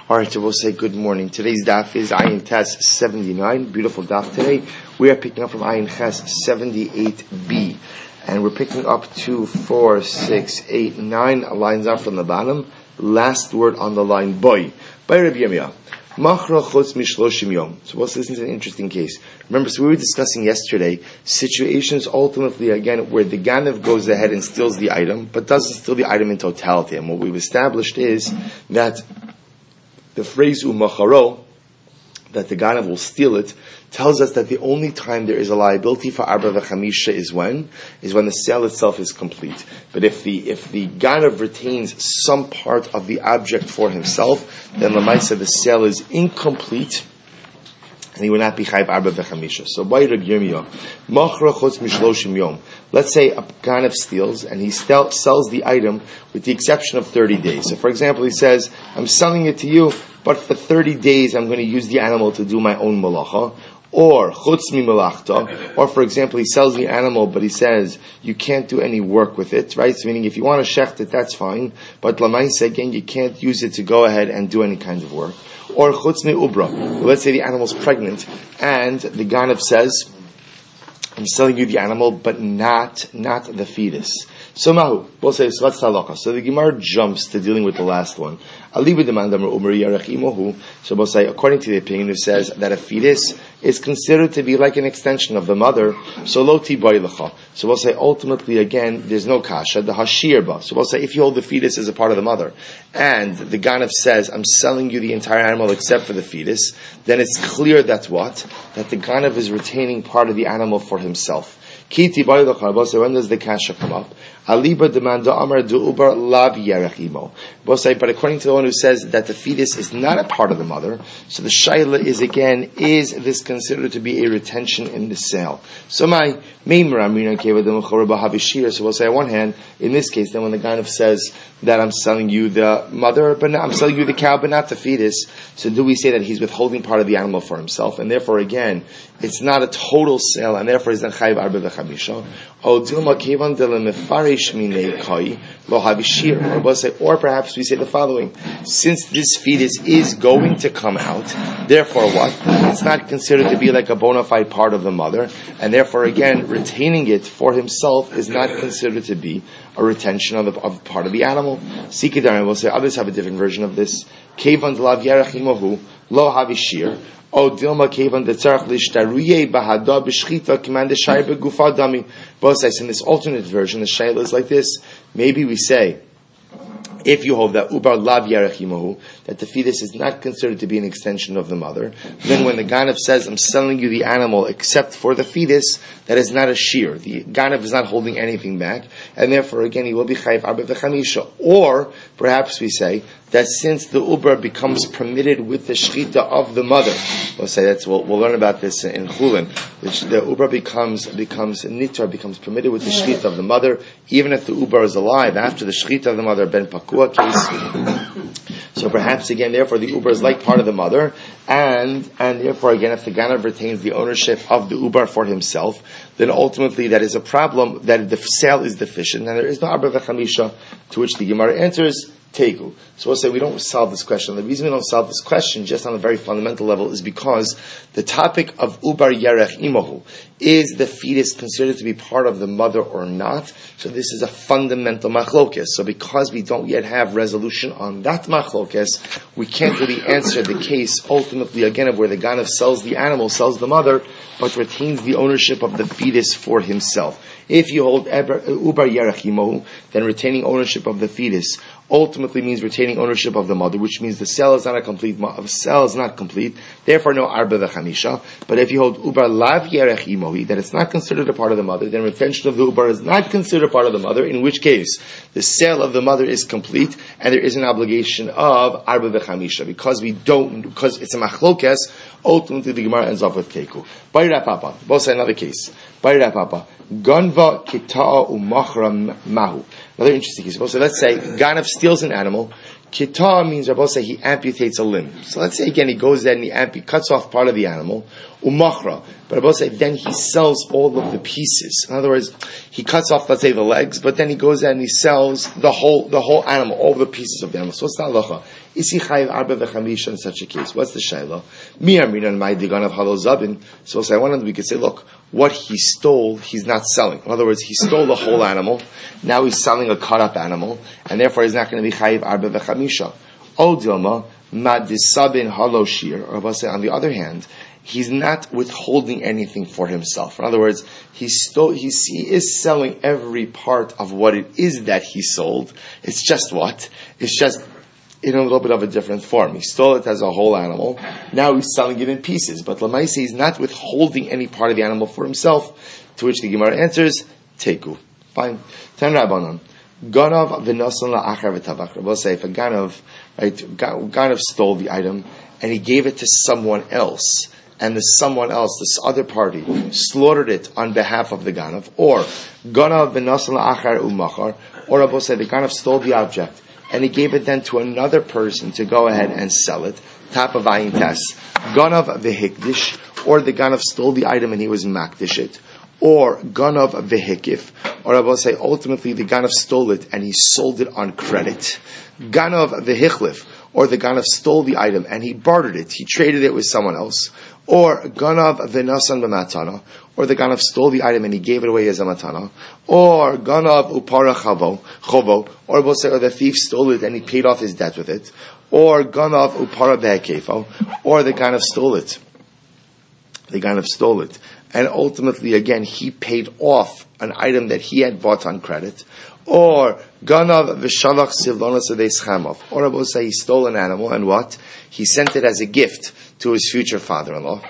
All right, so we'll say good morning. Today's daf is Ayin Tes 79. Beautiful daf today. We are picking up from Ayin Ches 78b. And we're picking up 2, 4, 6, 8, 9 lines up from the bottom. Last word on the line, boy. By Rabbi Yirmiyah. Machra chutz mishloshim yom. So let's listen to an interesting case. Remember, so we were discussing yesterday situations ultimately, again, where the Ganav goes ahead and steals the item, but doesn't steal the item in totality. And what we've established is that the phrase umacharo, that the Ganav will steal it, tells us that the only time there is a liability for Arba v'chamisha is when the sale itself is complete. But if the Ganav retains some part of the object for himself, then Lamaisa, the sale is incomplete, and he will not be chayv Arba v'chamisha. So by Rabbi Yirmiyah, machra chutz mishloshim yom. Let's say a Ganav steals and he sells the item with the exception of 30 days. So for example, he says, I'm selling it to you, but for 30 days I'm going to use the animal to do my own malacha. Or chutz mi malachta, or for example, he sells the animal, but he says you can't do any work with it, right? So meaning, if you want to shecht it, that's fine, but lamaisa, again, you can't use it to go ahead and do any kind of work. Or chutz mi ubra. Let's say the animal's pregnant, and the Ganav says, I'm selling you the animal, but not the fetus. So mahu, we'll say, so that's halakha. So the Gemara jumps to dealing with the last one. So we'll say, according to the opinion who says that a fetus is considered to be like an extension of the mother, so lo tibaylecha. So we'll say, ultimately, again, there's no kasha, the hashirba. So we'll say, if you hold the fetus as a part of the mother, and the Ganav says, I'm selling you the entire animal except for the fetus, then it's clear that the Ganav is retaining part of the animal for himself. Kiti baylecha. We'll say, when does the kasha come up? Aliba demanda amar du ubar lav yerech imo. We'll say, but according to the one who says that the fetus is not a part of the mother, so the shaila is again, is this considered to be a retention in the sale? So my meimra amrina keva demachorba havishir. So we'll say, on one hand, in this case, then when the Ganav says that I'm selling you the mother, but I'm selling you the cow, but not the fetus, so do we say that he's withholding part of the animal for himself, and therefore again, it's not a total sale, and therefore he's not chayiv arba v'chamisha? O dilma kevan de lemefarish minei kai lo havishir. Or perhaps we say the following: since this fetus is going to come out, therefore what? It's not considered to be like a bona fide part of the mother, and therefore again, retaining it for himself is not considered to be a retention of part of the animal. Sikidar, we'll say others have a different version of this. Kevan de lav yerech imohu lo havishir. O dilma kevan de tzarach lishtaruye bahada b'shchita command shayr begufa dami. Both says in this alternate version, the shayla is like this. Maybe we say, if you hold that ubar lav yerech imahu, that the fetus is not considered to be an extension of the mother, then when the Ganav says, I'm selling you the animal except for the fetus, that is not a shear. The Ganav is not holding anything back, and therefore again he will be chayiv arba v'chamisha. Or perhaps we say that since the ubar becomes permitted with the shchita of the mother, we'll say we'll learn about this in Chulin, which the ubar becomes nitar, becomes permitted with the shchita of the mother, even if the ubar is alive after the shchita of the mother, ben pakua case. So perhaps again, therefore the ubar is like part of the mother, and therefore again, if the Ganav retains the ownership of the ubar for himself, then ultimately that is a problem, that the sale is deficient, and there is no arba v'chamisha, to which the Gemara answers, Tegu. So we'll say we don't solve this question. The reason we don't solve this question, just on a very fundamental level, is because the topic of ubar yerech imahu, is the fetus considered to be part of the mother or not? So this is a fundamental machlokes. So because we don't yet have resolution on that machlokes, we can't really answer the case ultimately again of where the Ganav sells the animal, sells the mother, but retains the ownership of the fetus for himself. If you hold ubar yerech imahu, then retaining ownership of the fetus ultimately means retaining ownership of the mother, which means the sale is not a complete. The sale is not complete. Therefore, no arba v'chamisha. But if you hold ubar lav yerech imohi, that it's not considered a part of the mother, then retention of the ubar is not considered a part of the mother. In which case, the sale of the mother is complete, and there is an obligation of arba v'chamisha because it's a machlokes. Ultimately, the Gemara ends up with teku. Bayra papa. We'll say another case. Bayra papa. Ganva kita'a umachra mahu. Another interesting case. So let's say Ganav steals an animal. Kita means Rabbi say he amputates a limb. So let's say again he goes there and he cuts off part of the animal. Umachra. But Rabbi say then he sells all of the pieces. In other words, he cuts off, let's say, the legs, but then he goes there and he sells the whole animal, all the pieces of the animal. So it's not halacha. Is he chayiv arba v'chamisha in such a case? What's the shayla? Mi amrinan my digan of halal zabin. So I wanted we could say, look, what he stole, he's not selling. In other words, he stole the whole animal. Now he's selling a cut up animal, and therefore he's not going to be chayiv arba v'chamisha. O dilma ma disabin halo shir. Or on the other hand, he's not withholding anything for himself. In other words, he is selling every part of what it is that he sold. It's just what? It's just in a little bit of a different form. He stole it as a whole animal. Now he's selling it in pieces. But Lamaisi, he's not withholding any part of the animal for himself. To which the Gemara answers, Teku. Fine. Ten Rabbanon. Ganav v'nosan la'achar v'tavach. We'll say if a Ganav stole the item and he gave it to someone else, and this other party, slaughtered it on behalf of the Ganav, or Ganav v'nosan la'achar u'machar, or Rabbi say the Ganav stole the object and he gave it then to another person to go ahead and sell it. Top of ayin tes. Ganav v'hikdish, or the Ganav stole the item and he was makdish it. Or Ganav v'hikif, or I will say ultimately the Ganav stole it and he sold it on credit. Ganav v'hichlif, or the Ganav stole the item and he bartered it, he traded it with someone else. Or Ganav v'nasan b'matana, or the Ganav stole the item and he gave it away as a matana. Or Ganav upara chovo, or I will say, or the thief stole it and he paid off his debt with it. Or Ganav upara be'kefo, or the Ganav stole it. The Ganav stole it. And ultimately, again, he paid off an item that he had bought on credit. Or Ganav v'shalach sivlonas adeis chamov. Or I will say he stole an animal and what? He sent it as a gift to his future father-in-law.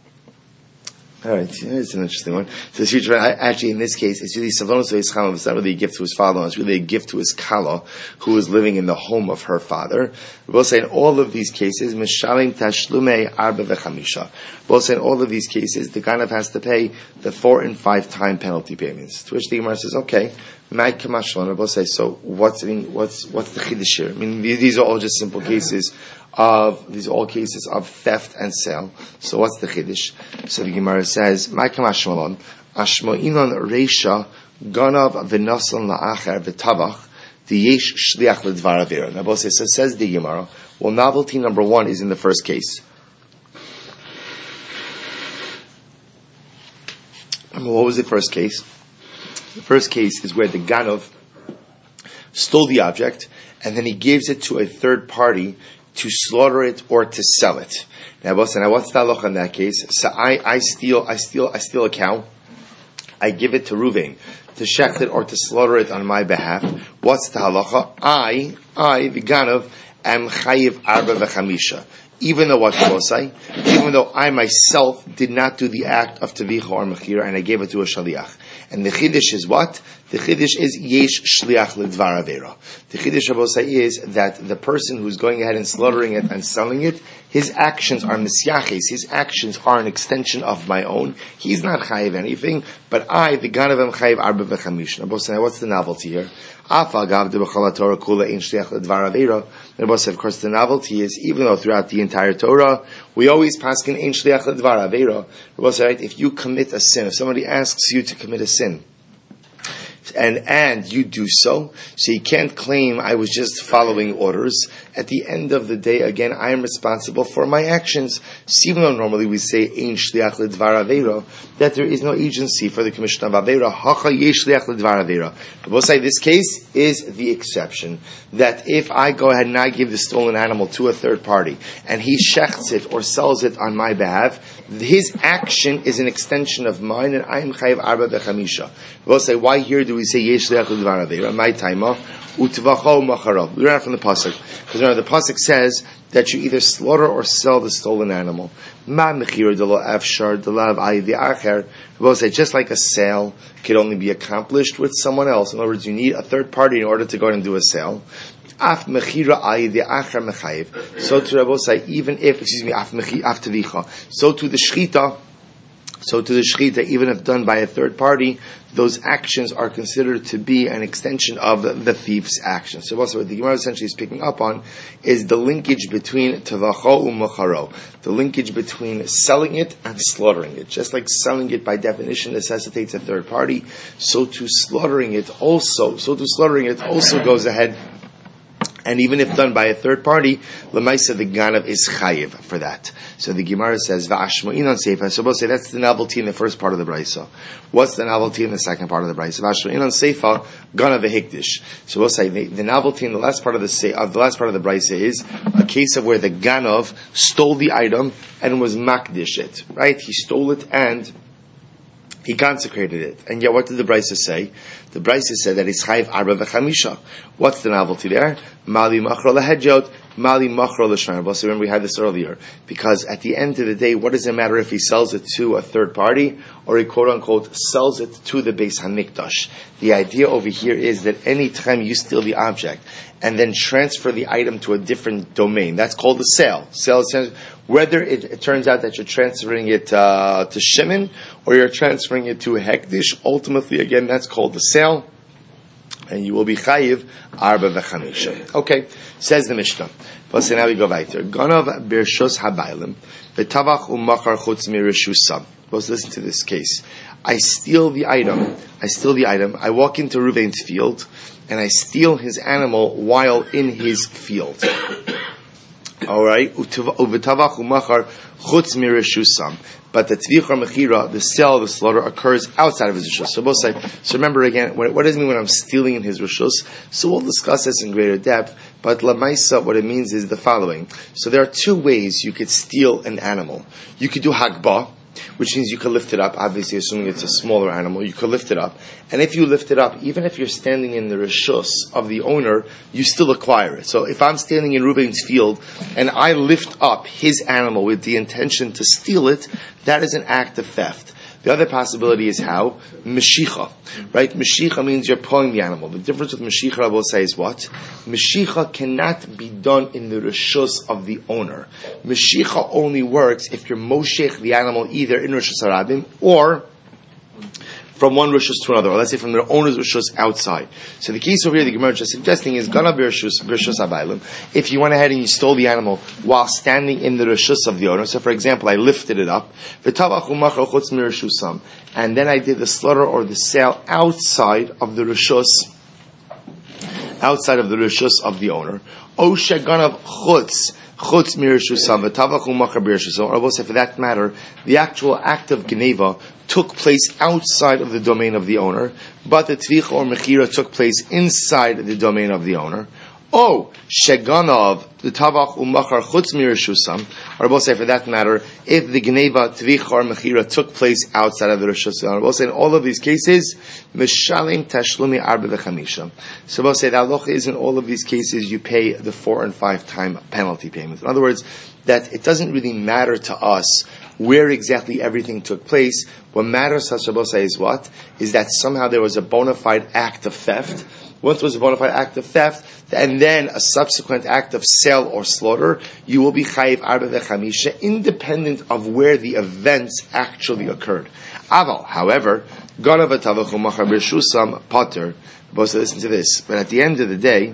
All right, it's an interesting one. So his future, actually, in this case, it's really sivlonas adeis chamov. It's not really a gift to his father-in-law. It's really a gift to his kala, who is living in the home of her father. We will say in all of these cases, mishalim tashlumei arba v'chamisha. We'll say in all of these cases, the Ganav has to pay the 4 and 5 time penalty payments. To which the Gemara says, okay, Mai Kamashon. We'll say, so what's the chiddush here? I mean, these are all just simple cases of theft and sale. So what's the chiddush? So the Gemara says, Mai Kamashon, Ashmo'inon Reisha Ganav v'nasan la'acher v'tavach Diyesh shliach ledvar avera. Now, both says the Gemara. Well, novelty number 1 is in the first case. What was the first case? The first case is where the Ganav stole the object and then he gives it to a third party to slaughter it or to sell it. Now, what's the halacha in that case? So I steal a cow. I give it to Ruvain to shecht it or to slaughter it on my behalf. What's the halacha? I, the Ganav, am chayiv arba v'chamisha. Even though even though I myself did not do the act of tevicha or mechira, and I gave it to a shaliach. And the chiddush is what? The chiddush is yesh shliach ledvar avera. The chiddush Rabosai is that the person who's going ahead and slaughtering it and selling it, his actions are misyaches. His actions are an extension of my own. He's not chayiv anything, but I, the Ganav, am chayiv arba v'chamisha. Rabosai, what's the novelty here? Of course, the novelty is, even though throughout the entire Torah, we always paskin ein shliach ledvar avera. Right? If you commit a sin, if somebody asks you to commit a sin, and you do so you can't claim I was just following orders. At the end of the day, again, I am responsible for my actions. So even though normally we say ein shliach ledvar avera, that there is no agency for the commission of avera, hacha yesh shliach ledvar avera. But we'll say this case is the exception. That if I go ahead and I give the stolen animal to a third party and he shechts it or sells it on my behalf, his action is an extension of mine, and I am chayiv arba v'chamisha. We'll say, why here do we say yesh shliach ledvar avera? My taima utvacho macharav. We learn that from the pasuk, because the pasuk says that you either slaughter or sell the stolen animal. Ma mechira delo afshar delav ayi the acher. We'll say just like a sale could only be accomplished with someone else. In other words, you need a third party in order to go and do a sale. Af mechira ayi the acher mechayiv. So to Rabbi say, even if af tevicha. So to the shchita, even if done by a third party, those actions are considered to be an extension of the thief's action. So also what the Gemara essentially is picking up on is the linkage between tavacho umacharo, the linkage between selling it and slaughtering it. Just like selling it by definition necessitates a third party, so to slaughtering it also goes ahead And even if done by a third party, Lamaisa the Ganav is chayiv for that. So the Gemara says, V'ashmo'in on Seifa. So we'll say that's the novelty in the first part of the Brisa. What's the novelty in the second part of the Brisa? V'ashmo'in on Seifa, Ganav v'hikdish. So we'll say the novelty in the last part of the Brisa is a case of where the Ganav stole the item and was makdish it. Right? He stole it and he consecrated it. And yet what did the Brisa say? The Brisa said that it's chayiv arba v'chamisha. What's the novelty there? Mali machro lahedjot, mali machro l'shnar. So remember we had this earlier. Because at the end of the day, what does it matter if he sells it to a third party or he quote unquote sells it to the Beis Hamikdash? The idea over here is that any time you steal the object and then transfer the item to a different domain, that's called a sale. Sale is whether it turns out that you're transferring it to Shimon or you're transferring it to a Hekdish, ultimately, again, that's called the sale, and you will be chayiv arba v'chamisha. Okay, says the Mishnah. But now we go weiter. Ganav bershus habaylim v'tavach u'machar chutz mirishusam. Let's listen to this case. I steal the item. I walk into Reuven's field, and I steal his animal while in his field. All right, uv'tavach u'machar chutz mirishusam. But the tvich or mechira, the sale, the slaughter, occurs outside of his rishus. So both say. So remember again, what does it mean when I'm stealing in his rishus? So we'll discuss this in greater depth. But lamaisa, what it means is the following. So there are two ways you could steal an animal. You could do hagbah, which means you could lift it up, obviously assuming it's a smaller animal, you could lift it up. And if you lift it up, even if you're standing in the rishus of the owner, you still acquire it. So if I'm standing in Reuven's field and I lift up his animal with the intention to steal it, that is an act of theft. The other possibility is how? Meshicha. Right? Meshicha means you're pulling the animal. The difference with Meshicha, I will say, is what? Meshicha cannot be done in the rishus of the owner. Meshicha only works if you're moshech the animal either in Rishus Harabim or from one rishus to another, or let's say from their owner's rishus outside. So the case over here, the Gemara is suggesting is gana b'rishus habaylim. If you went ahead and you stole the animal while standing in the rishus of the owner, so for example, I lifted it up, and then I did the slaughter or the sale outside of the rishus of the owner. O sheganav chutz mirishusam v'tavachu machar b'rishusam. Or I will say, for that matter, the actual act of geneva took place outside of the domain of the owner, but the tvich or mechira took place inside the domain of the owner. Oh, sheganav the tavach umachar chutz mirishusam. Or I will say, for that matter, if the geneva tvich or mechira took place outside of the rishus, I will say in all of these cases, mishalim tashlumi arba v'chamisha. So I will say the halacha is in all of these cases you pay the 4 and 5 time penalty payments. In other words, that it doesn't really matter to us where exactly everything took place. What matters, Hashabosai, is what? Is that somehow there was a bona fide act of theft. Once there was a bona fide act of theft, and then a subsequent act of sale or slaughter, you will be chayiv arba v'chamisha, independent of where the events actually occurred. Aval, however, ganav v'tavachu machar b'rishusam pater. Listen to this. But at the end of the day,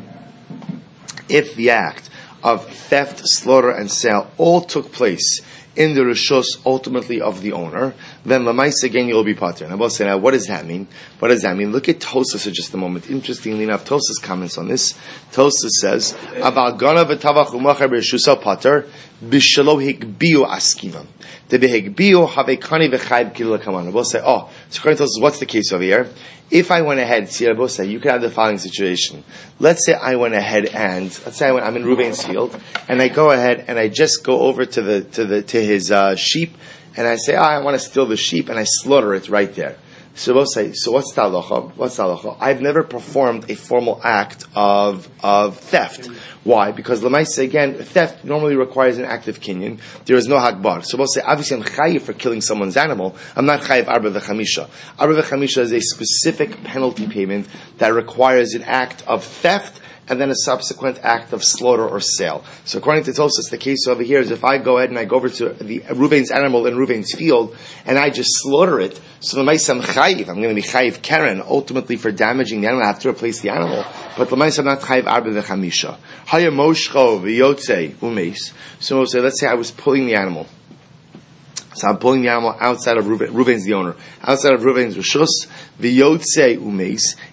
if the act of theft, slaughter, and sale all took place in the rishus ultimately of the owner, then lamais again you'll be pater. And I will say now, what does that mean? What does that mean? Look at Tosas for just a moment. Interestingly enough, Tosas comments on this. Tosas says, "Aval ganav v'tavach u'machar b'rishusah pater b'shelo higbiu askivam. The behigbiu havekani v'chayv kil kaman." I will say, so according to Tosas, what's the case over here? If I went ahead, see, I will say, you could have the following situation. Let's say I went ahead and I'm in Reuven's field, and I go ahead and I just go over to his sheep, and I say, I want to steal the sheep, and I slaughter it right there. So we'll say, so what's the halacha? I've never performed a formal act of theft. Why? Because l'maisa, again, theft normally requires an act of kinyan. There is no hakbar. So we'll say, obviously I'm chayiv for killing someone's animal. I'm not chayiv arba v'chamisha. Arba v'chamisha is a specific penalty payment that requires an act of theft and then a subsequent act of slaughter or sale. So according to Tosas, the case over here is if I go ahead and I go over to the Reuven's animal in Reuven's field and I just slaughter it, so the L'maisa I'm chayiv. I'm going to be chayiv Karen, ultimately for damaging the animal. I have to replace the animal. But L'maisa I'm not chayiv arba v'chamisha. Haya moshcho v'yotzei umeis. So we'll say, let's say I was pulling the animal. So I'm pulling the animal outside of Reuven's the owner. Outside of Reuven's rishus, v'yotzei umeis,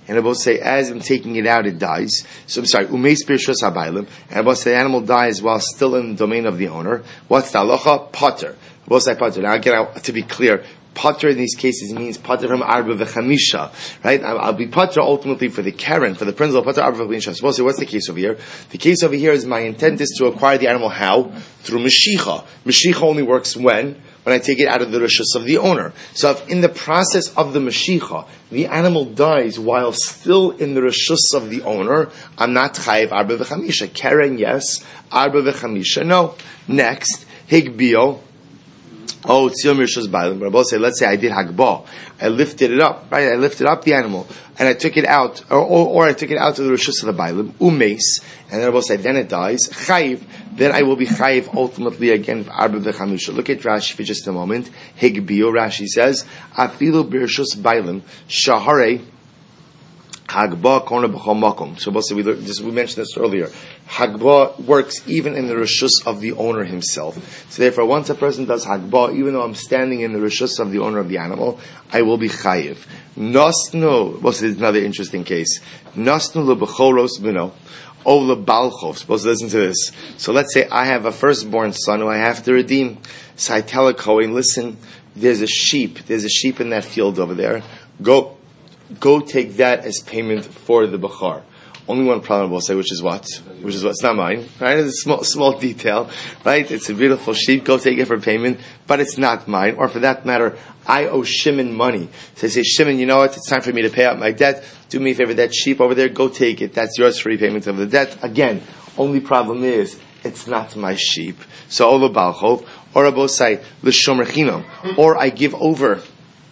and I will say, as I'm taking it out, it dies. So I'm sorry, umeis birshus habaylim, and I will say the animal dies while still in the domain of the owner. What's the halacha? Potter. I will say potter. Now again, to be clear, potter in these cases means potter from arba v'chamisha, right? I'll be potter ultimately for the keren, for the principal potter arba v'chamisha. So we'll say, what's the case over here? The case over here is my intent is to acquire the animal how? Through Mashicha. Mashicha only works when I take it out of the rishus of the owner. So if in the process of the Mashicha, the animal dies while still in the rishus of the owner, I'm not chayiv arba v'chamisha. Keren, yes. Arba v'chamisha, no. Next, higbio. Oh, tziyom rishus bailim. But I will say, let's say I did hagbah. I lifted it up, right? I lifted up the animal, and I took it out, or I took it out to the rishus of the bailim, umeis, and then I will say, then it dies, chayiv, then I will be chayiv ultimately again for arba v'chamisha. Look at Rashi for just a moment. Higbio, Rashi says, afilu b'rishus bailim, shahare, Hagbah kona b'chol makom. So we mentioned this earlier. Hagbah works even in the rishus of the owner himself. So therefore, once a person does hagbah, even though I'm standing in the rishus of the owner of the animal, I will be chayiv. Nosnu. Well, this is another interesting case. Nosnu lebechoros b'no. O lebalchov. Suppose listen to this. So let's say I have a firstborn son who I have to redeem. So I tell a Kohen, listen, there's a sheep in that field over there. Go take that as payment for the bachar. Only one problem we'll say, which is what? It's not mine, right? It's a small detail, right? It's a beautiful sheep. Go take it for payment, but it's not mine. Or for that matter, I owe Shimon money. So I say, Shimon, you know what? It's time for me to pay out my debt. Do me a favor, that sheep over there, go take it. That's yours for repayment of the debt. Again, only problem is, it's not my sheep. So, Ola Balchov, or Abosai, L'Shomer Chinam, or I give over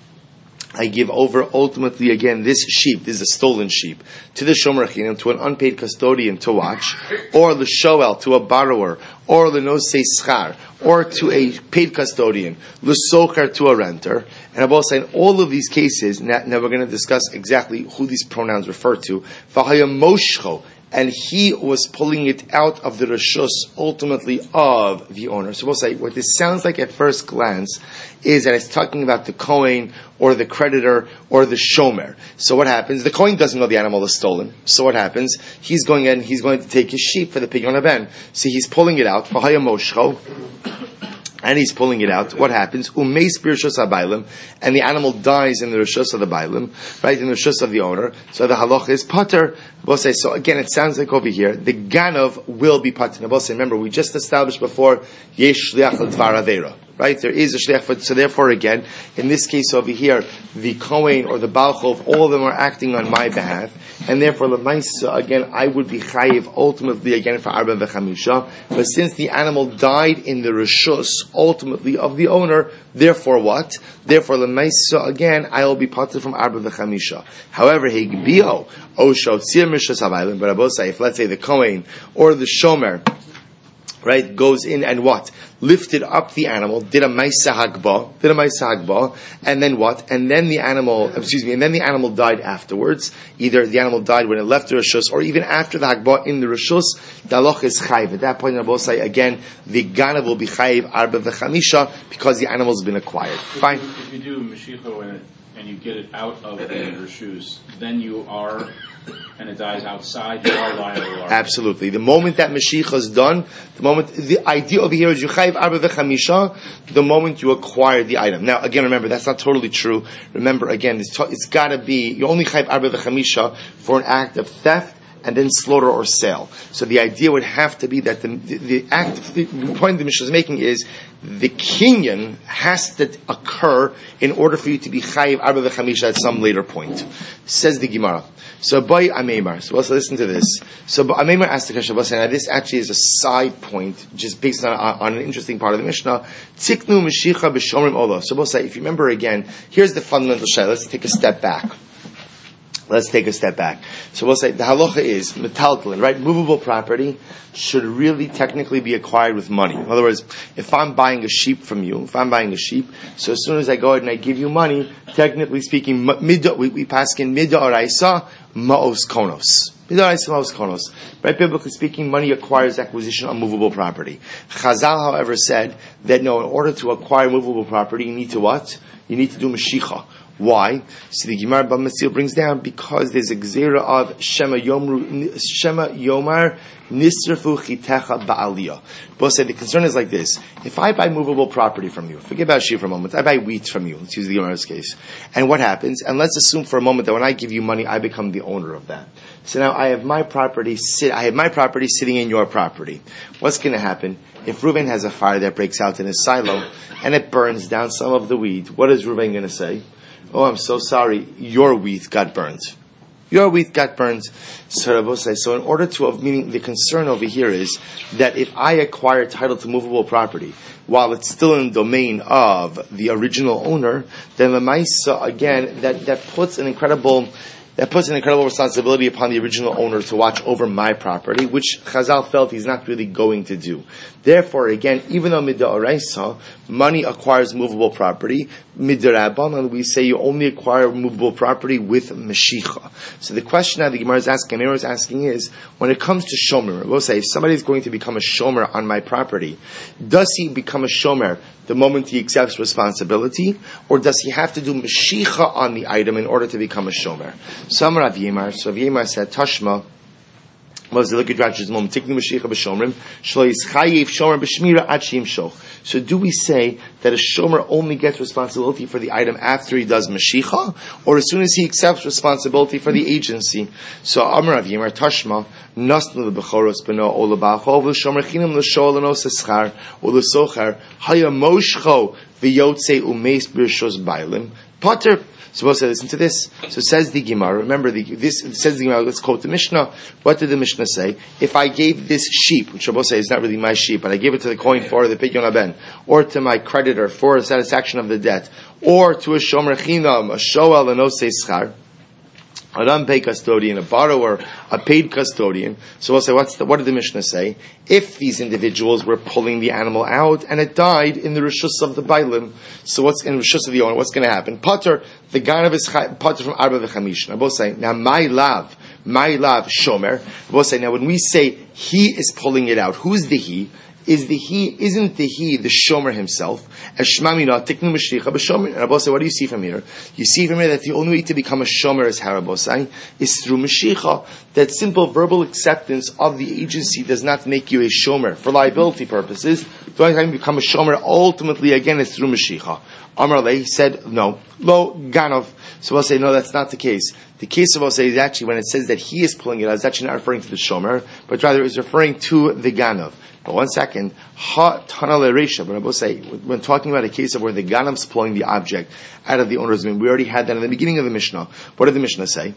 ultimately again this sheep, this is a stolen sheep, to the Shomer Chinam, to an unpaid custodian to watch, or the Shoel, to a borrower, or the Nosei Schar, or to a paid custodian, the Socher, to a renter. And I'm also saying all of these cases, now we're going to discuss exactly who these pronouns refer to. V'haya Moshcho, and he was pulling it out of the rishus, ultimately of the owner. So we'll say, what this sounds like at first glance is that it's talking about the Kohen, or the creditor, or the shomer. So what happens? The Kohen doesn't know the animal is stolen. So what happens? He's going to take his sheep for the pidyon haben. So he's pulling it out, v'haya moshcho, and he's pulling it out. What happens? Umeis birshus habaylim, and the animal dies in the rishus of the baylim, right, in the rishus of the owner. So the halacha is pater. We'll say, so again, it sounds like over here, the ganov will be pater. We'll say, remember, we just established before, yesh shliach l'dvar avera. Right? There is a shliach, so therefore again, in this case over here, the Kohen or the Balchov, all of them are acting on my behalf, and therefore, Lamaisa, again, I would be chayiv ultimately again for Arba v'chamisha, but since the animal died in the rishus, ultimately of the owner, therefore what? Therefore, Lamaisa, again, I will be parted from Arba v'chamisha. However, Higbio, Osho, Tzir Mishas Habaylim, but I both say, if let's say the Kohen or the Shomer, right, goes in and what? Lifted up the animal, did a Maisa Hagbah, and then what? And then the animal died afterwards. Either the animal died when it left the Rishus, or even after the Hagbah in the Rishus, the Aloch is Chayiv. At that point, I will say again, the Ganav will be Chayiv, Arba v'chamisha, because the animal's been acquired. Fine. If you do Mashiach and you get it out of the Rishus, then you are, and it dies outside, you are liable. Absolutely. The moment that Mashiach is done, the idea over here is you chayiv arba v'chamisha, the moment you acquire the item. Now, again, remember, that's not totally true. Remember, again, it's gotta be, you only chayiv arba v'chamisha for an act of theft, and then slaughter or sale. So the idea would have to be that the point the Mishnah is making is the kinyan has to occur in order for you to be chayiv arba v'chamisha at some later point. Says the Gemara. So by Ameimar, so let's listen to this. So Ameimar asked the question, now this actually is a side point, just based on an interesting part of the Mishnah. Tiknu Mashicha b'shomrim ola. So we'll say, if you remember again, here's the fundamental shayla. Let's take a step back. So we'll say the halacha is metaltalin, right? Movable property should really technically be acquired with money. In other words, if I'm buying a sheep from you, so as soon as I go ahead and I give you money, technically speaking, we pass in mida oraisa maos konos. Right? Biblically speaking, money acquires acquisition on movable property. Chazal, however, said that no, in order to acquire movable property, you need to what? You need to do mashicha. Why? So the Gemara Bava Metzia brings down because there's a gzera of Shema Yomar Nisrafu Chitecha Ba'aliyah. Both say the concern is like this: if I buy movable property from you, forget about sheep for a moment. I buy wheat from you. Let's use the Gemara's case. And what happens? And let's assume for a moment that when I give you money, I become the owner of that. So now I have my property. I have my property sitting in your property. What's going to happen if Reuven has a fire that breaks out in his silo and it burns down some of the wheat? What is Reuven going to say? Oh, I'm so sorry. Your wheat got burned. Your wheat got burned. So in order to, meaning the concern over here is that if I acquire title to movable property while it's still in the domain of the original owner, then the Maisa, again, that puts an incredible responsibility upon the original owner to watch over my property, which Chazal felt he's not really going to do. Therefore, again, even though Mid'oraisa, money acquires movable property, Mid'Rabbanan, we say you only acquire movable property with Mashicha. So the question now the Gemara is asking is, when it comes to Shomer, we'll say if somebody is going to become a Shomer on my property, does he become a Shomer the moment he accepts responsibility, or does he have to do Mashicha on the item in order to become a Shomer? So Rav Yemar said, Tashma, so do we say that a shomer only gets responsibility for the item after he does mashicha, or as soon as he accepts responsibility for the agency? So Amar Rav Yemar Tashma Nasnu lebechoros beno olabachov l'shomer chinam l'shol l'nos eschar u'lesocher hayamoshcho v'yotze umeis b'rishos bailim Potter. So we'll say, listen to this. So says the Gemara. Remember, says the Gemara. Let's quote the Mishnah. What did the Mishnah say? If I gave this sheep, which Shabbos say is not really my sheep, but I gave it to the kohen for the pidyon haben, or to my creditor for the satisfaction of the debt, or to a shomer chinam, a shoel and osei schar, an unpaid custodian, a borrower, a paid custodian. So we'll say, what did the Mishnah say? If these individuals were pulling the animal out and it died in the rishus of the bailim, so what's in the rishus of the owner? What's going to happen? Potter, the ganav is potter from Arba v'Chamish. I both say now my lav shomer. I both say now when we say he is pulling it out, who's the he? Isn't the he the shomer himself? And Rabbi say, what do you see from here? You see from here that the only way to become a shomer is harabosai, is through mashicha. That simple verbal acceptance of the agency does not make you a shomer for liability purposes. The only time you become a shomer ultimately again is through mashicha. Amar Lei said no, lo ganov. So we'll say no, that's not the case. The case of we'll say is actually when it says that he is pulling it out, it's actually not referring to the shomer, but rather it's referring to the ganov. But one second, ha tana leresha. But I will say, when talking about a case of where the ganav's pulling the object out of the owner's domain, we already had that in the beginning of the Mishnah. What did the Mishnah say?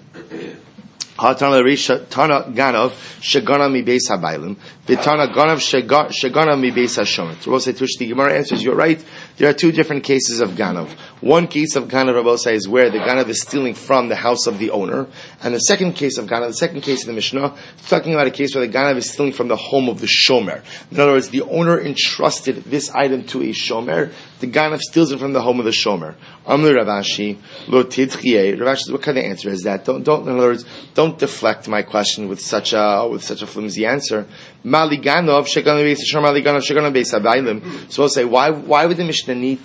Ha tana leresha, tana ganav shegana mi beis habaylim, v'tana ganav shegana mi beis hashomer. So we'll say, Tush, the Gemara answers, you're right. There are two different cases of ganav. One case of ganav, Rabbi say, is where the ganav is stealing from the house of the owner, and the second case of ganav, the second case of the Mishnah, is talking about a case where the ganav is stealing from the home of the shomer. In other words, the owner entrusted this item to a shomer. The ganav steals it from the home of the shomer. Amr Ravashi, lo tidchiyeh. Ravashi says, what kind of answer is that? In other words, don't deflect my question with such a flimsy answer. Mali ganov shegana beis hashomer, mali ganov shegana beis habaylim. So we'll say, why would the Mishnah need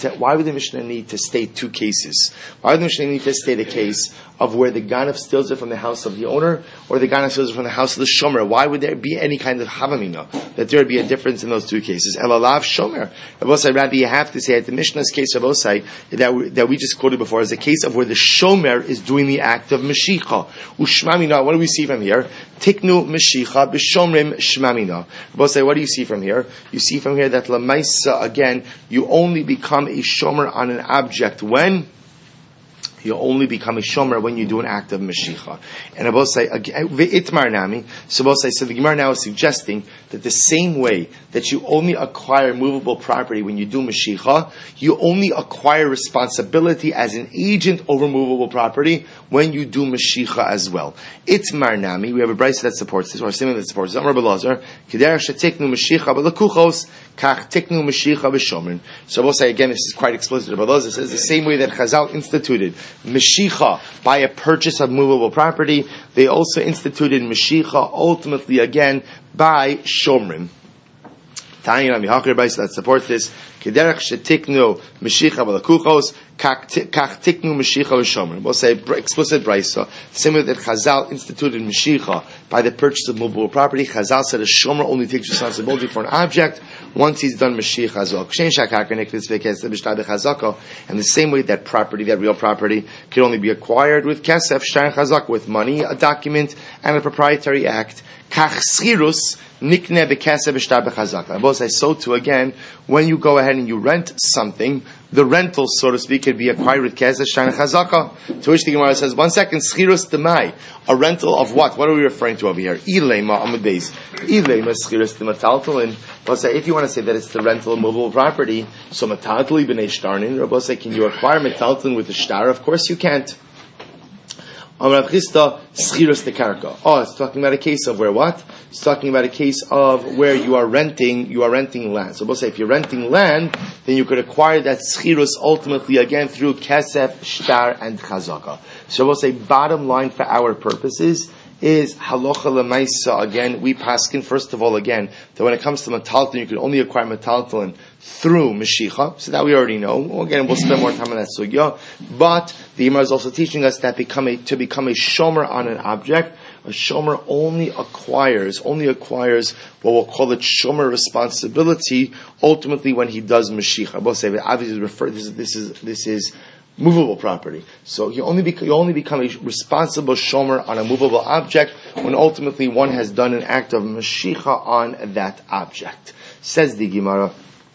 to state two cases? Why would the Mishnah need to state a case of where the ganav steals it from the house of the owner, or the ganav steals it from the house of the shomer? Why would there be any kind of havamina that there would be a difference in those two cases? Elalav shomer. Rather, you have to say at the Mishnah's case of Osai that we just quoted before is a case of where the shomer is doing the act of mashicha. Ushmamina. What do we see from here? Tiknu mashicha b'shomrim shmamina. Osai, what do you see from here? You see from here that lamaisa, again, you only become a shomer on an object when you only become a shomer when you do an act of mashicha. And I both say ve'itmar nami. So both say, so the Gemara now is suggesting that the same way that you only acquire movable property when you do mashicha, you only acquire responsibility as an agent over movable property when you do mashicha as well. Itmar nami. We have a brayso that supports this, or a similar that supports this. Amar Belazar, kederach shetiknu mashicha b'lekuchos kach tiknu mashicha b'shomrin. So we'll say again, this is quite explicit. Belazar says the same way that Chazal instituted mashicha by a purchase of movable property, they also instituted mashicha ultimately again by shomrim. That supports this. Kederach shetiknu mashicha b'lekuchos Kach tiknu Mashicha v'shomer. We'll say explicit brisa. Same way that Chazal instituted Mashicha by the purchase of movable property. Chazal said a shomer only takes responsibility for an object once he's done Mashicha as well. And the same way that property, that real property, can only be acquired with kesef, shtar, chazak, with money, a document, and a proprietary act. Kach schirus nikne bekesef, shtar, bechazak. I will say so too again, when you go ahead and you rent something, the rental, so to speak, can be acquired with kesef, shtar, and chazaka. To which the Gemara says, 1 second, schirus demai, a rental of what? What are we referring to over here? Ilema amudbeis. Ilema schirus demataltalin. We'll say, if you want to say that it's the rental of movable property, so metaltali b'nei shtarnin, or we'll say, can you acquire metaltalin with a shtar? Of course you can't. Amar Chisda schirus de karka. Oh, it's talking about a case of where what? It's talking about a case of where you are renting land. So we'll say if you're renting land, then you could acquire that schirus ultimately again through kesef, shtar, and chazaka. So we'll say bottom line for our purposes is halacha lemaisa. Again, we paskin first of all again that when it comes to metaltalin, you can only acquire metaltalin through Mashicha. So that we already know. Again, we'll spend more time on that sugya. But the Gemara is also teaching us that to become a shomer on an object, a shomer only acquires what we'll call it shomer responsibility ultimately when he does Mashicha. We'll say obviously this is movable property. So you only become a responsible shomer on a movable object when ultimately one has done an act of Mashicha on that object. Says the Gemara,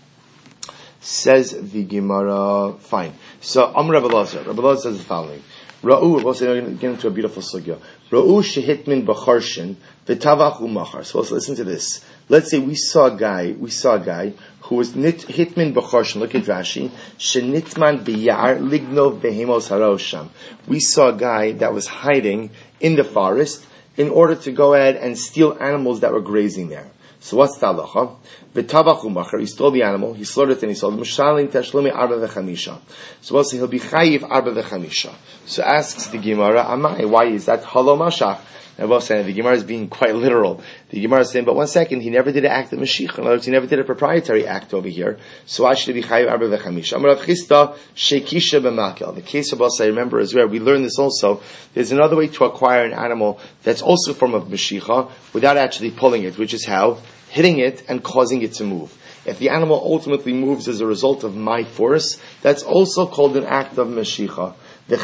fine. So Amr Rabbi Elazar says the following. Ra'u, we'll say, we're going to get into a beautiful sugya. Ra'u shehitmin b'charshin v'tavachu machar. So let's listen to this. Let's say we saw a guy who was hitmin b'charshin. Look at Rashi. Shenitman b'yar lignov behemos harosham. We saw a guy that was hiding in the forest in order to go ahead and steal animals that were grazing there. So what's the halacha? V'tavachu machar. He stole the animal. He slaughtered it and he sold it. M'shalim tashlumi arba v'chamisha. So we'll say he'll be chayiv arba v'chamisha. So asks the Gemara, Amai, why is that halo mashach? And we'll say the Gemara is being quite literal. The Gemara is saying, but 1 second, he never did an act of Mashiach. In other words, he never did a proprietary act over here. So why should it be chayiv arba v'chamisha? Amar Rav Chisda shekisha b'makel. The case of us, I remember, is where we learned this also. There's another way to acquire an animal that's also a form of Mashiach without actually pulling it, which is how? Hitting it and causing it to move. If the animal ultimately moves as a result of my force, that's also called an act of Mashiach.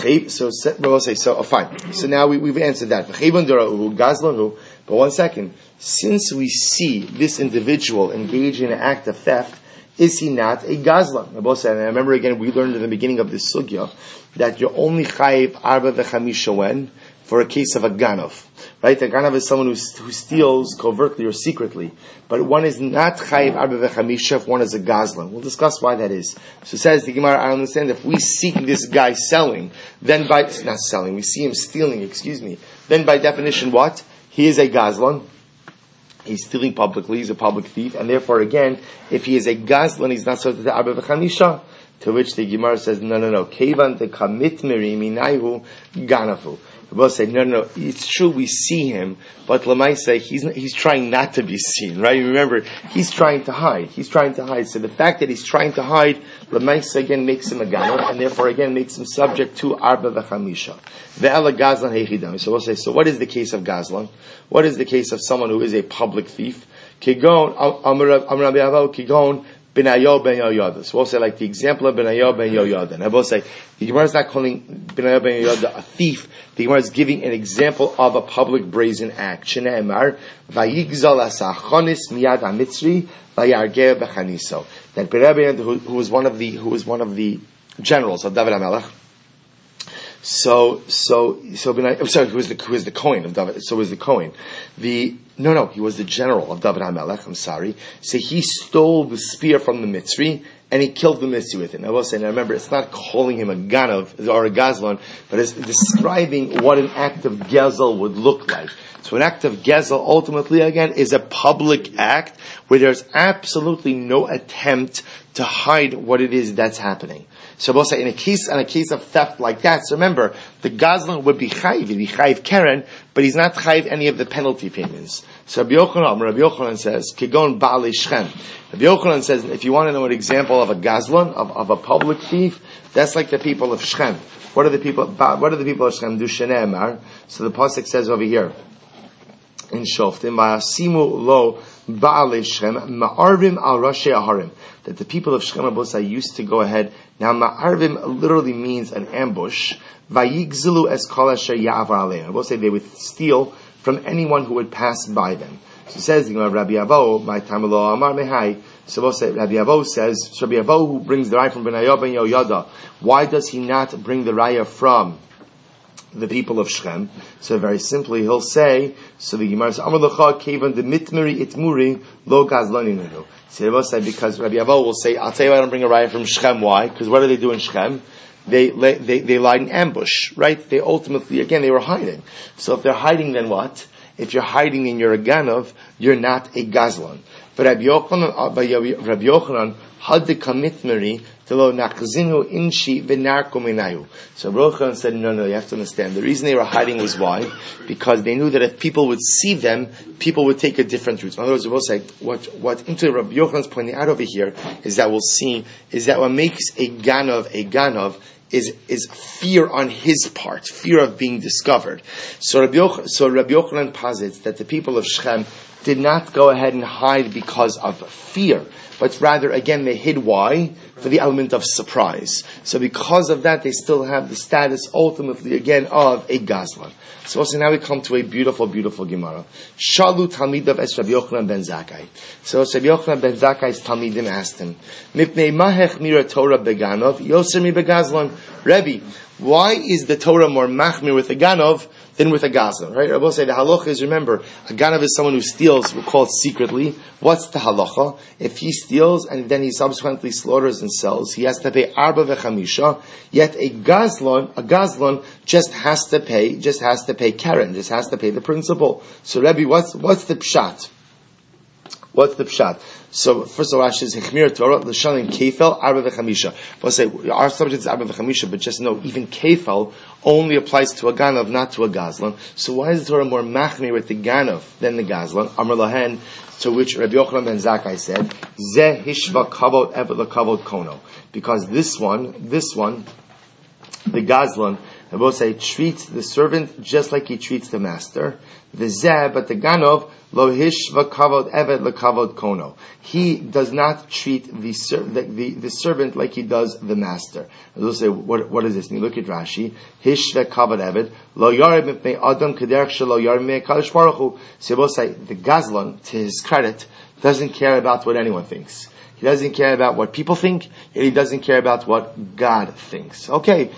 Fine. So now we've answered that. But 1 second. Since we see this individual engage in an act of theft, is he not a gazlan? And I remember again, we learned in the beginning of this sugya that you're only chayiv arba v'chamisha when? For a case of a ganav. Right? A ganav is someone who steals covertly or secretly. But one is not chayiv arba v'chamisha if one is a gazlan. We'll discuss why that is. So says the Gemara, I understand if we see this guy selling, we see him stealing, then by definition what? He is a gazlan. He's stealing publicly, he's a public thief, and therefore again, if he is a gazlan, he's not subject to arba v'chamisha. To which the Gemara says, no. Kevan the kamit miriminayu ganafu. The Rebbe said, no, it's true we see him, but Lamaisa, he's trying not to be seen, right? Remember, he's trying to hide. So the fact that he's trying to hide, Lamaisa again makes him a ganav, and therefore again makes him subject to arba v'chamisha. Ve'ela gazlan heichidam. So we'll say, so what is the case of gazlan? What is the case of someone who is a public thief? Kigon, Amrabi Avo, Kigon, Benayo ben Yoyada. So we'll say like the example of Benayo ben Yoyada. And I will say, the Gemara is not calling Benayo ben Yoyada a thief. The Gemara is giving an example of a public brazen act. Shene'emar, Vayigzal asachonis miyad hamitzri, Vayargeh b'chaniso. That Benayo who was one of the generals of David HaMelech. So Benayo, I'm sorry, who was the Kohen of David? So was the Kohen. He was the general of David HaMelech, I'm sorry. So he stole the spear from the Mitzri, and he killed the Mitzri with it. I will say, now remember, it's not calling him a Ganav, or a Gazlan, but it's describing what an act of Gezel would look like. So an act of Gezel, ultimately, again, is a public act, where there's absolutely no attempt to hide what it is that's happening. So we'll say, in a case of theft like that, so remember, the Gazlan would be chayiv, he'd be chayiv Keren, but he's not chayiv any of the penalty payments. So Rabbi Yochanan says, Kigon Ba'alei Shchem. Rabbi Yochanan says, if you want to know an example of a Gazlan, of a public thief, That's like the people of Shechem. What do the people of Shechem do? Shenei Amar. So the pasuk says over here in Shoftim, Va'asimu lo ba'alei Shechem ma'arvim al rashi aharim. That the people of Shechem Abosai used to go ahead. Now ma'arvim literally means an ambush. Vayigzilu es kol asher ya'avar aleim. Abosai, they would steal from anyone who would pass by them. So it says, Rabbi Avo, my tamalo amar mehai. So Rabbi Avo says, Rabbi Avo who brings the raya from Benayav and Yoyada, why does he not bring the raya from the people of Shechem? So very simply, he'll say, so the Gemara says, Amar lecha kevan de mitmeri itmuri lo gazlaninu. So because Rabbi Avo will say, I'll tell you why I don't bring a raya from Shechem. Why? Because what do they do in Shechem? They lied in ambush, right? They ultimately, again, they were hiding. So if they're hiding, then what? If you're hiding and you're a ganov, you're not a gazlan. But Rabbi Yochanan had the commitmeri to lo nachzinu inshi v'narko minayu. So Rabbi Yochanan said, no, you have to understand. The reason they were hiding was why? Because they knew that if people would see them, people would take a different route. In other words, we'll say, what into Rabbi Yochanan's pointing out over here is that we'll see, is that what makes a ganov is fear on his part, fear of being discovered. So Rabbi Yochanan posits that the people of Shechem did not go ahead and hide because of fear, but rather, again, they hid. Why? For the element of surprise. So because of that, they still have the status, ultimately, again, of a gazlan. So also now we come to a beautiful, beautiful Gemara. Shalu Talmidav es Rabbi Yochanan ben Zakkai. So Rabbi Yochanan ben Zakkai's Talmidim asked him, Mipnei mahech mira Torah beganov, yoser mi begazlan. Rebbe, why is the Torah more machmir with a ganov than with a gazlan? Right? Rabbi say the halacha is, remember, a ganov is someone who steals, we'll call it secretly. What's the halacha? If he steals and then he subsequently slaughters and sells, he has to pay arba v'chamisha. Yet a gazlan just has to pay keren, just has to pay the principal. So Rebbe, what's the pshat? What's the pshat? So first of all, Rashi says Hechmir Torah l'shalim kefel arba v'chamisha. But say our subject is arba v'chamisha, but just know even kefel only applies to a ganav, not to a gazlan. So why is the Torah more machmir with the ganav than the gazlan? Amar lahen, to which Rabbi Yochanan ben Zakkai said, Zeh hishva kavod evet lekavod kono, because this one, the gazlan, I will say, treats the servant just like he treats the master. The zeh, but the ganov, lo hishva kavod evet lekavod kono. He does not treat the servant like he does the master. I will say, what is this? And you look at Rashi, hishva kavod evet, lo yarib mipnei adam kederach shelo yarib mipnei kadosh baruch hu. So I will say, the gazlan, to his credit, doesn't care about what anyone thinks. He doesn't care about what people think, and he doesn't care about what God thinks. Okay,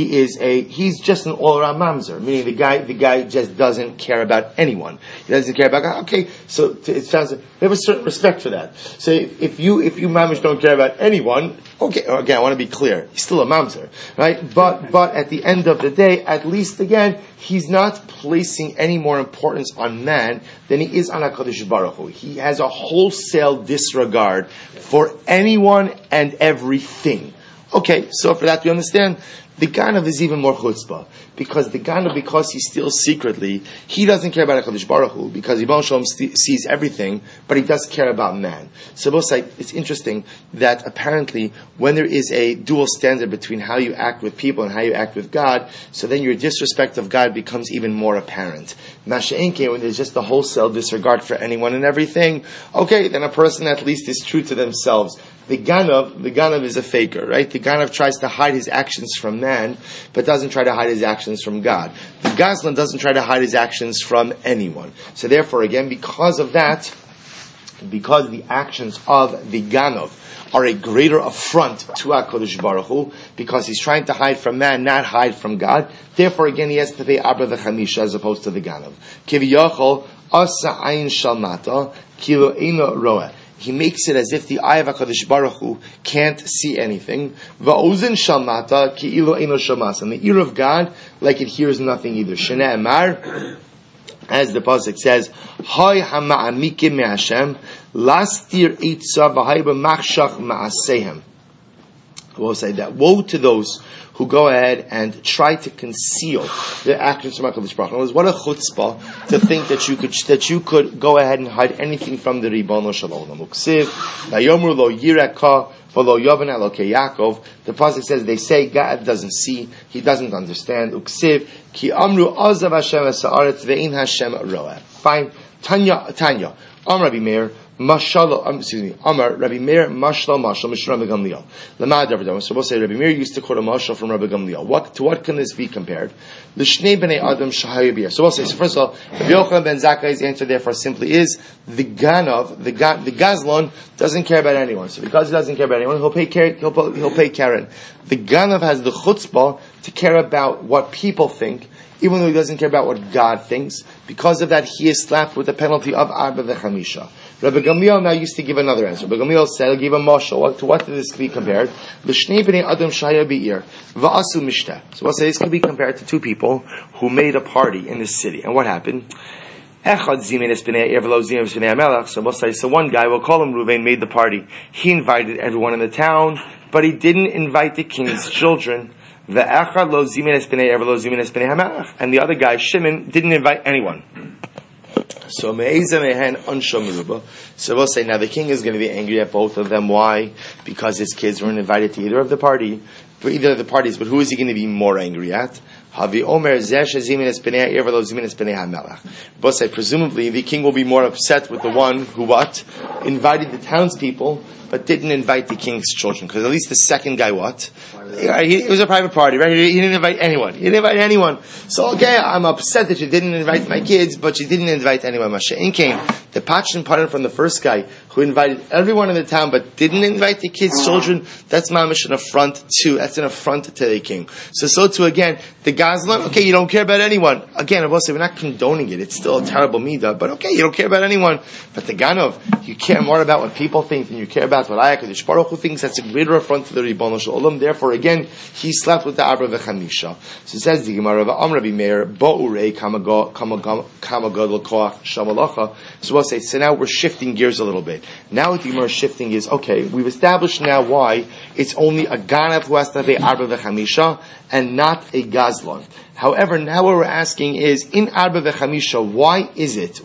he's just an all-around mamzer, meaning the guy just doesn't care about anyone. He doesn't care about God. Okay, so it sounds, we have a certain respect for that. So if you mamish don't care about anyone, okay, again, I want to be clear, he's still a mamzer, right? But at the end of the day, at least again, he's not placing any more importance on man than he is on HaKadosh Baruch Hu. He has a wholesale disregard for anyone and everything. Okay, so for that we understand, the Ganav is even more chutzpah. Because the Ganav, because he steals secretly, he doesn't care about HaKadosh Baruch Hu, because Yibon Shalom sees everything, but he does care about man. So both sides, it's interesting that apparently when there is a dual standard between how you act with people and how you act with God, so then your disrespect of God becomes even more apparent. Masha'enke, when there's just a wholesale disregard for anyone and everything, okay, then a person at least is true to themselves. The Ganav is a faker, right? The Ganav tries to hide his actions from man, but doesn't try to hide his actions from God. The Gazlan doesn't try to hide his actions from anyone. So therefore, again, because of that, because the actions of the Ganav are a greater affront to HaKadosh Baruch Hu, because he's trying to hide from man, not hide from God, therefore, again, he has to pay Abra v'chamisha as opposed to the Ganav. Kiviyachol, asa ayin shalmata, kilo eino roeh. He makes it as if the eye of HaKadosh Baruch Hu can't see anything. Va'ozen shalmata ki ilo eino shamas. And the ear of God, like it hears nothing either. Shenei Amar, as the pasuk says, Hay hama'amikim me'Hashem, lastir eitza v'hay b'machshach ma'asehem. We'll say that woe to those who go ahead and try to conceal their actions from HaKadosh Baruch Hu. What a chutzpah to think that you could go ahead and hide anything from the Ribono Shel Olam. Uksiv, Vayomru lo yireka v'lo yoven elokei Yaakov. The pasuk says they say God doesn't see, He doesn't understand. Uksiv ki amru azav Hashem esa'aretz ve'in Hashem roeh. Fine. Tanya. Amar Rabbi Meir. Amar Rabbi Meir Mashal Mishra Rabbi Gamliel. Lamad Davdam. So we'll say Rabbi Meir used to quote a mashal from Rabbi Gamliel. To what can this be compared? L'shnei bnei Adam shahayu b'yer. So we'll say. So first of all, Rabbi Yochanan ben Zakkai's answer therefore simply is the Gazlon doesn't care about anyone. So because he doesn't care about anyone, he'll pay Karen. The Ganav has the chutzpah to care about what people think, even though he doesn't care about what God thinks. Because of that, he is slapped with the penalty of Arba v'Chamisha. Rabbi Gamliel now used to give another answer. Rabbi Gamliel said, I'll give a mashal. To what did this be compared? L'shnei bnei Adam shaya b'ir v'asu mishteh. So we'll say this could be compared to two people who made a party in the city. And what happened? So one guy, we'll call him Reuven, made the party. He invited everyone in the town, but he didn't invite the king's children. And the other guy, Shimon, didn't invite anyone. So we'll say now the king is going to be angry at both of them. Why? Because his kids weren't invited to either of the parties. But who is he going to be more angry at? But say presumably the king will be more upset with the one who invited the townspeople but didn't invite the king's children, because at least the second guy it was a private party, right? He didn't invite anyone. So okay, I'm upset that you didn't invite my kids, but you didn't invite anyone. Masha'in came the Pachin pardon from the first guy who invited everyone in the town but didn't invite the kids' children. That's mamish an affront too. That's an affront to the king. So too again, the Gazlan, okay, you don't care about anyone. Again, I will say we're not condoning it. It's still a terrible midah, but okay, you don't care about anyone. But the Ganov, you care more about what people think than you care about what HaKadosh Baruch Hu thinks. That's a greater affront to the Ribono Shel Olam. Therefore, again, he slept with the Arba v'Chamisha. So it says the Gemara, Rabbi Meir, Bo'urei kamagadol koach shamalacha. So we'll say, so now we're shifting gears a little bit. Now what the Gemara is shifting is, okay, we've established now why it's only a Ganav who has to have a Arba v'Chamisha and not a Gazlon. However, now what we're asking is, in Arba v'Chamisha, why is it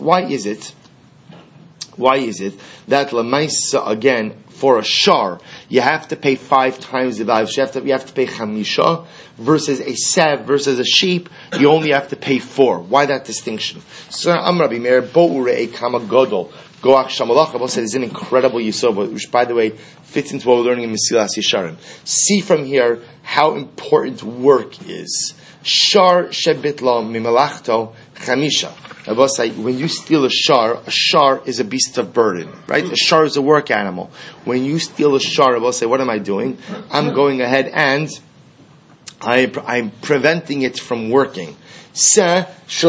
that Lamaisa, again, for a shar, you have to pay 5 times the value. So you have to pay Chamisha, versus a sev, versus a sheep, you only have to pay 4. Why that distinction? So Amar Rabbi Meir, Bo'urei kama godol, Goach Shamalach, Rabbi said is an incredible yisod, which by the way fits into what we're learning in Mesilas Yesharim. See from here how important work is. Shar shebitla mimalachto chamisha. Rabbi say when you steal a shar is a beast of burden, right? A shar is a work animal. When you steal a shar, Rabbi say, what am I doing? I'm going ahead and I'm preventing it from working. But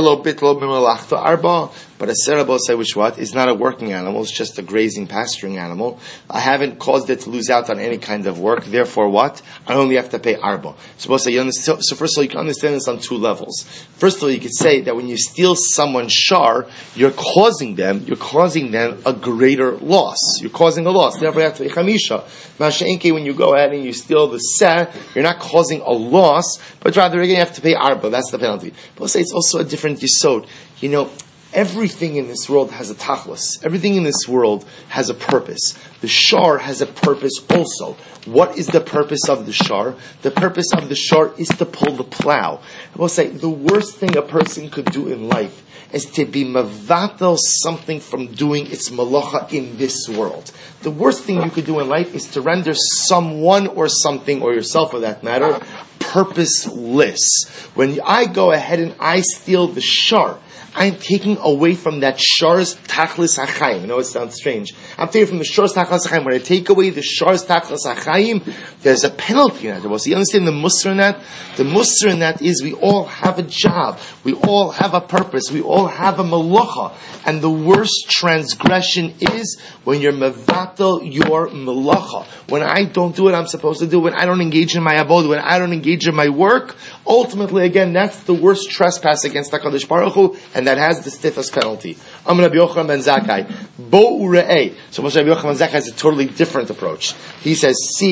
a serabos say which is not a working animal, it's just a grazing, pasturing animal. I haven't caused it to lose out on any kind of work, therefore what? I only have to pay arba. So first of all, you can understand this on 2 levels. First of all, you could say that when you steal someone's shar, you're causing them a greater loss. You're causing a loss, therefore you have to pay chamisha. Masha'enke, when you go ahead and you steal the seh, you're not causing a loss, but rather again you have to pay arba, that's the penalty. But say it's also a different yisod. Everything in this world has a tachlis. Everything in this world has a purpose. The shar has a purpose also. What is the purpose of the shar? The purpose of the shar is to pull the plow. I will say, the worst thing a person could do in life is to be mavatel something from doing its malacha in this world. The worst thing you could do in life is to render someone or something, or yourself for that matter, purposeless. When I go ahead and I steal the shar, I'm taking away from that shar's tachlis hachayim. I know it sounds strange. I'm taking from the shar's tachlis hachayim. When I take away the shar's tachlis hachayim, there's a penalty in that. So you understand the musr in that? The musr in that is we all have a job. We all have a purpose. We all have a malacha. And the worst transgression is when you're mevatel your malacha. When I don't do what I'm supposed to do, when I don't engage in my abod, when I don't engage in my work, ultimately, again, that's the worst trespass against HaKadosh Baruch Hu, and that has the stiffest penalty. Amar Rabbi Yochanan ben Zakkai, Bo'urei. So Rabbi Yochanan ben Zakkai has a totally different approach. He says, see,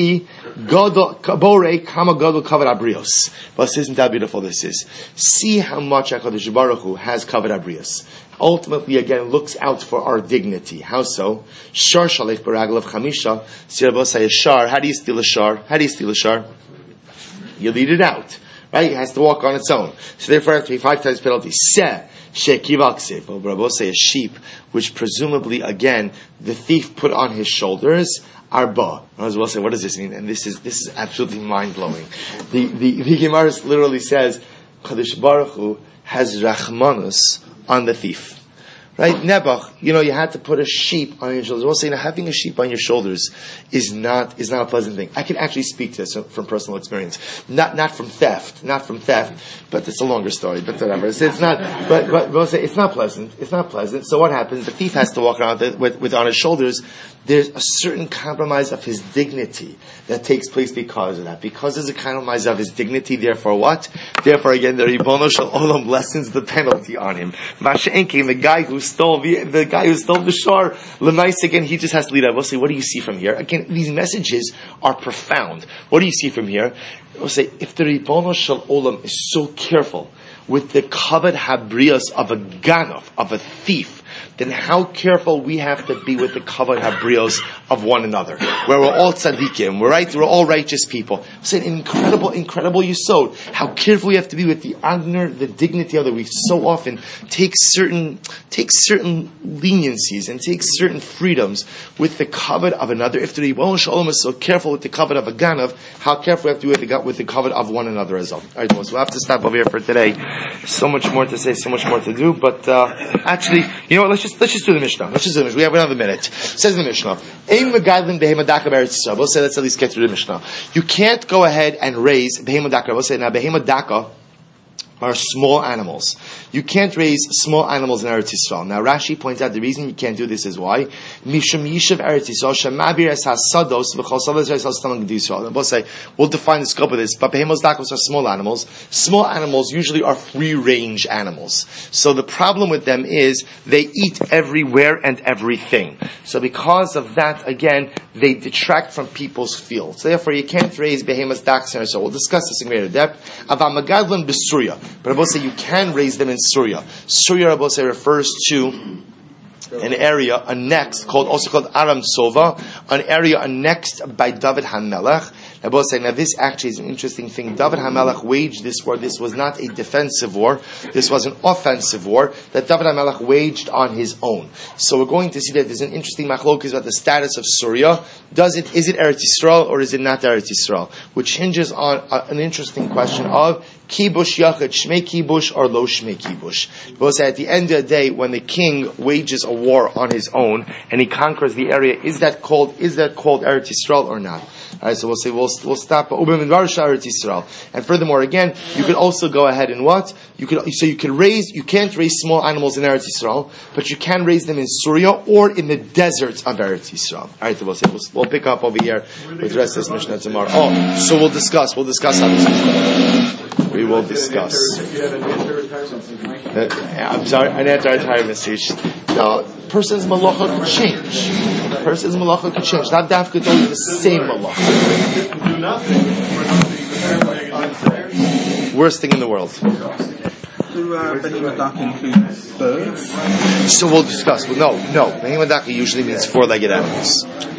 Godol kabore kama godol covered abrios. But isn't that beautiful? This is. See how much HaKadosh Baruch Hu has covered abrios. Ultimately, again, looks out for our dignity. How so? Shar shalech baragel of chamisha. Sirabosai shar. How do you steal a shar? How do you steal a shar? You lead it out, right? It has to walk on its own. So therefore, it has to be 5 times penalty. Seh. Shekivakse, but Rabbi a sheep, which presumably, again, the thief put on his shoulders, arba. I was well say, what does this mean? And this is absolutely mind blowing. The Gemara literally says, Kadosh Baruch Hu has rachmanus on the thief. Right? Nebuch, you had to put a sheep on your shoulders. We'll say, having a sheep on your shoulders is not a pleasant thing. I can actually speak to this from personal experience. Not from theft, but it's a longer story, but whatever. It's not, but we'll say, it's not pleasant. It's not pleasant. So what happens? The thief has to walk around with on his shoulders. There's a certain compromise of his dignity that takes place because of that. Because there's a compromise of his dignity, therefore what? Therefore again, the Ribono Shel Olam lessens the penalty on him. Masha'enkein, the guy who stole the shar, Lemais, again, he just has to lead out. We'll say, what do you see from here? Again, these messages are profound. What do you see from here? We'll say, if the Ribono Shel Olam is so careful with the kavod habrios of a ganav, of a thief, then how careful we have to be with the kavod habrios of one another, where we're all tzaddikim, we're all righteous people. It's an incredible yisod. How careful we have to be with the honor, the dignity of the we so often take certain leniencies and take certain freedoms with the kavod of another. If the Ribono Shel Olam is so careful with the kavod of a ganav, how careful we have to be with the kavod of one another as well. All right, so we'll have to stop over here for today. So much more to say, so much more to do, but actually, you know what? Let's just do the Mishnah. We have another minute. It says in the Mishnah, Ein megadlin behema daka b'Eretz Yisrael. We'll say, let's at least get through the Mishnah. You can't go ahead and raise behema daka. We'll say now behema daka are small animals. You can't raise small animals in Eretz Yisrael. Now Rashi points out the reason you can't do this is why? Mishum Yishav Eretz Yisrael Shemabir Es HaSados V'chol Sados Yisrael Stamag Yisrael. And we'll say, we'll define the scope of this, but behemos dakos are small animals. Small animals usually are free-range animals. So the problem with them is they eat everywhere and everything. So because of that, again, they detract from people's fields. So therefore you can't raise behemos dakos in Eretz Yisrael. We'll discuss this in greater depth. Avam Megadlin B'Surya. But Rabbi say you can raise them in Surya. Surya, Rabbi say, refers to an area annexed, also called Aram Sova, an area annexed by David HaMelech. Rabbi say, now this actually is an interesting thing. David HaMelech waged this war. This was not a defensive war. This was an offensive war that David HaMelech waged on his own. So we're going to see that there's an interesting machlokes about the status of Surya. Is it Eretz Yisrael or is it not Eretz Yisrael? Which hinges on an interesting question of kibush yachid, shmei kibush or lo shmei kibush. Because at the end of the day, when the king wages a war on his own and he conquers the area, is that called Eretz Yisrael or not? Alright, so we'll say we'll stop. And furthermore, again, you could also go ahead and what? You can't raise small animals in Eretz Yisrael, but you can raise them in Surya or in the deserts of Eretz Yisrael. Alright, so we'll pick up over here with the rest of this Mishnah tomorrow. So we'll discuss how this. We will discuss. I'm sorry, an anti-retirement speech. No, person's malacha could change. Not dafka is always the same malacha. Worst thing in the world. So we'll discuss. No. Behemoth daka usually means 4-legged animals.